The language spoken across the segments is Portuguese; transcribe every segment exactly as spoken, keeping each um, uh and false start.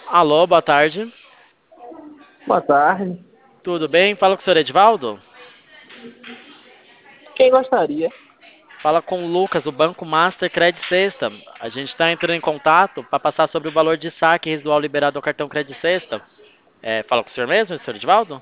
Alô, boa tarde. Boa tarde. Tudo bem? Fala com o senhor Edivaldo? Quem gostaria? Fala com o Lucas, do Banco Master Credit Sexta. A gente está entrando em contato para passar sobre o valor de saque residual liberado ao cartão Credit Sexta. É, fala com o senhor mesmo, senhor Edivaldo?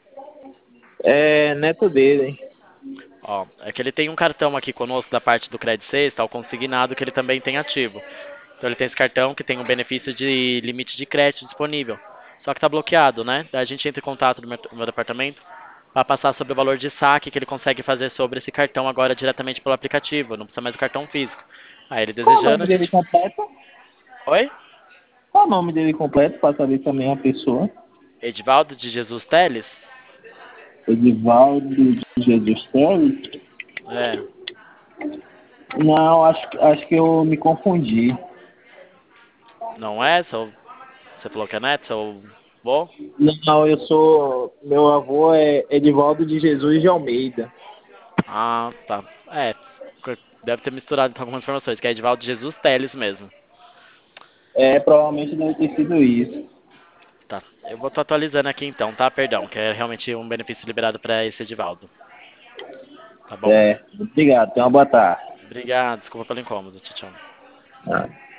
É neto dele. Ó, é que ele tem um cartão aqui conosco da parte do Credit Sexta, o consignado, que ele também tem ativo. Então ele tem esse cartão que tem um benefício de limite de crédito disponível. Só que está bloqueado, né? Daí a gente entra em contato no meu, no meu departamento para passar sobre o valor de saque que ele consegue fazer sobre esse cartão agora diretamente pelo aplicativo, não precisa mais do cartão físico. Aí ele Qual o desejando, nome a dele gente. completo? Oi? Qual o nome dele completo, para saber também a pessoa? Edivaldo de Jesus Teles? Edivaldo de Jesus Teles? É, Não, acho, acho que eu me confundi. não é? Seu, você falou que é neto, seu vô? Não, eu sou. Meu avô é Edivaldo de Jesus de Almeida. Ah, tá. É, deve ter misturado então algumas informações, que é Edivaldo de Jesus Teles mesmo. É, provavelmente deve ter sido isso. Tá, eu vou estar atualizando aqui então, tá? Perdão, que é realmente um benefício liberado para esse Edivaldo. Tá bom? É, obrigado. Tenha uma boa tarde. Obrigado, desculpa pelo incômodo. Tchau, tchau. Ah.